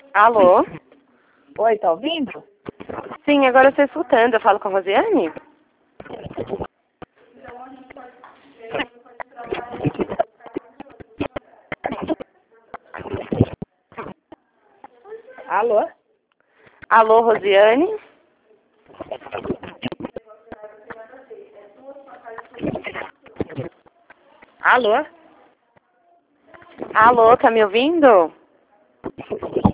Alô? Oi, tá ouvindo? Sim, agora eu estou escutando. Eu falo com a Rosiane? Alô? Alô, Rosiane? Alô? Alô, tá me ouvindo?